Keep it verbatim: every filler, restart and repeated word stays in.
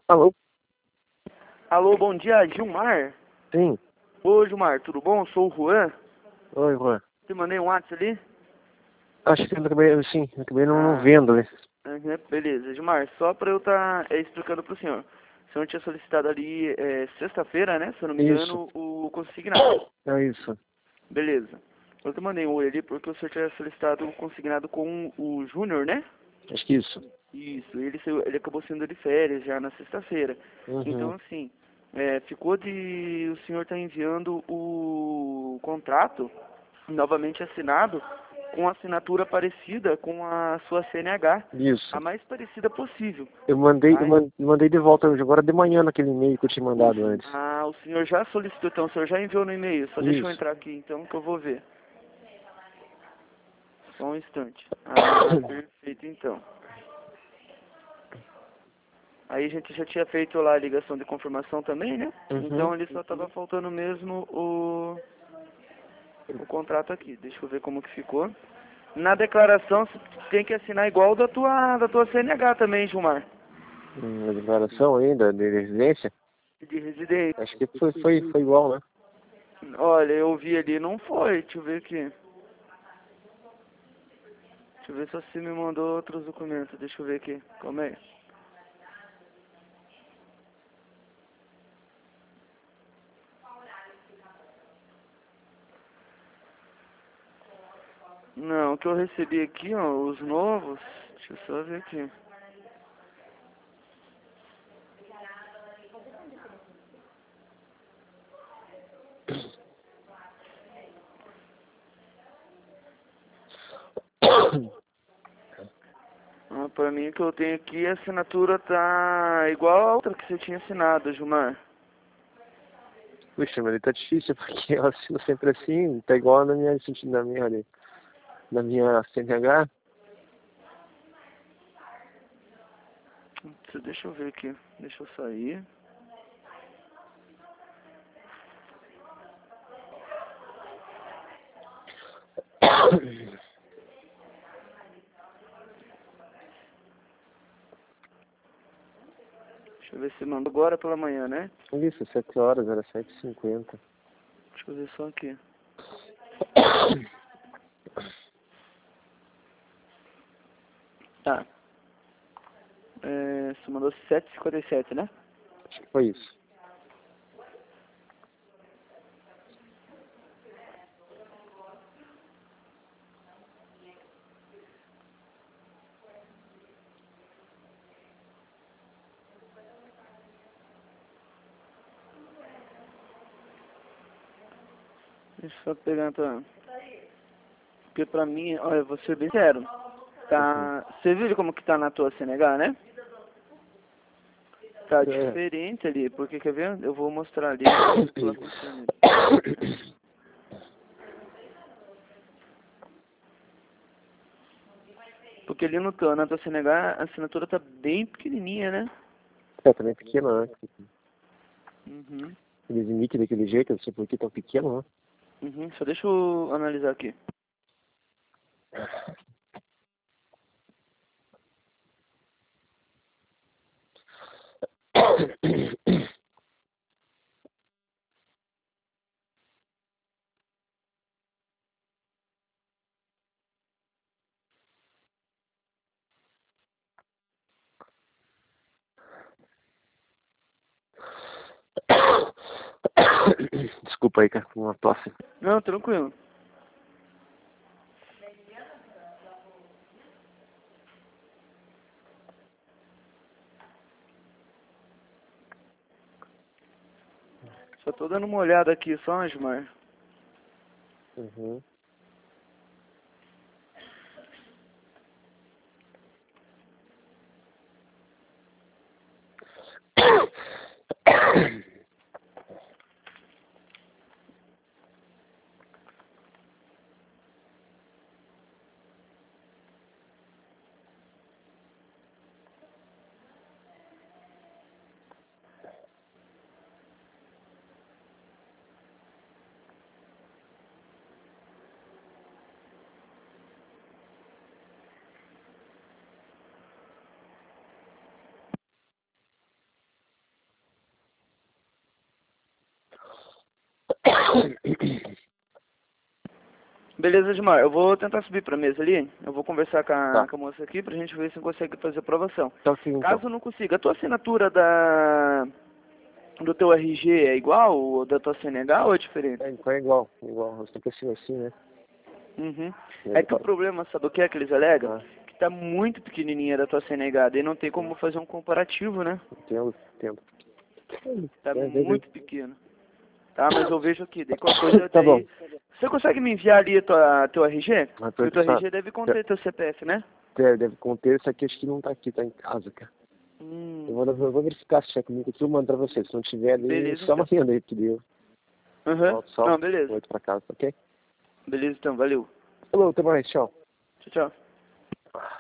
Alô? Alô, bom dia, Gilmar? Sim. Ô, Gilmar, tudo bom? Sou o Juan. Oi, Juan. Te mandei um WhatsApp ali? Acho que eu acabei, sim, eu acabei não, não Ah, vendo, né? uhum, beleza. Gilmar, só pra eu estar explicando pro senhor. O senhor tinha solicitado ali é, sexta-feira, né? Se eu não me Isso. engano, o consignado. É isso. Beleza. Eu te mandei um oi ali porque o senhor tinha solicitado o consignado com o Júnior, né? Acho que isso. Isso, ele, saiu- ele acabou saindo de férias já na sexta-feira. Então, Uhum. assim, é, ficou de o senhor estar enviando o contrato novamente assinado com assinatura parecida com a sua C N H, Isso. a mais parecida possível. Eu mandei, eu Tá? man- mandei de volta hoje, agora de manhã naquele e-mail que eu tinha mandado antes. Ah, o senhor já solicitou, então o senhor já enviou no e-mail. Só deixa eu Isso. entrar aqui então que eu vou ver. Só um instante. Ah, perfeito então. Aí a gente já tinha feito lá a ligação de confirmação também, né? Uhum. Então ele só tava faltando mesmo o, o contrato aqui. Deixa eu ver como que ficou. Na declaração você tem que assinar igual da tua, da tua C N H também, Gilmar. Hum, A declaração ainda de residência, De residência. acho que foi, foi, foi igual, né? Olha, eu vi ali, não foi. Deixa eu ver aqui. Deixa eu ver se você me mandou outros documentos. Deixa eu ver aqui. Calma aí. Não, o que eu recebi aqui, ó, os novos. Deixa eu só ver aqui. Ah, pra mim, o que eu tenho aqui, a assinatura tá igual a outra que você tinha assinado, Gilmar. Puxa, mas ele tá difícil, porque eu assino sempre assim, tá igual na minha, na minha, ali, na minha C N H. Deixa eu ver aqui. Deixa eu sair. Deixa eu ver se mandou agora pela manhã, né? Isso, sete horas, era sete e cinquenta. Deixa eu ver só aqui. Tá. É, você mandou sete e cinquenta e sete, né? Acho que foi isso. Deixa eu só pegar pra... Porque pra mim, olha, eu vou ser bem sincero. Tá... Você viu como que tá na tua C N H, né? Tá É. diferente ali, porque quer ver? Eu vou mostrar ali. Pela função. Porque ali no teu, na tua C N H, a assinatura tá bem pequenininha, né? É, também pequeno, né? Uhum. Eles emitem daquele jeito, eu não sei por que tão pequeno, né? Uhum. Só deixa eu analisar aqui. Desculpa aí, cara, com uma tosse. Não, tranquilo. Só tô dando uma olhada aqui só, Gilmar. Uhum. Beleza, Gilmar. Eu vou tentar subir pra mesa ali. Eu vou conversar com a, Tá. com a moça aqui pra gente ver se consegue fazer a aprovação. Então, sim, então. Caso não consiga, a tua assinatura da do teu R G é igual ou da tua C N H ou é diferente? É, então é igual, igual. Eu estou pensando assim, né? Uhum. É, É que o problema, sabe o que é que eles alegam? Ah, Que tá muito pequenininha da tua C N H, daí não tem como fazer um comparativo, né? entendo, entendo. Tá É, é, muito pequeno. Tá, mas eu vejo aqui, daí qualquer coisa Tá bom. daí... Você consegue me enviar ali a tua, teu R G? Mas Porque o teu tá- R G deve conter teu C P F, né? é, deve conter, isso aqui acho que não tá aqui, tá em casa, cara. Eu Hum, vou, eu vou verificar se é comigo aqui, eu mando pra você. Se não tiver ali, beleza, só então. amanhã aí, que deu. Aham. Volto só, Não, beleza. oito pra casa, ok? Beleza, então, valeu. Falou, até mais, tchau. Tchau, tchau.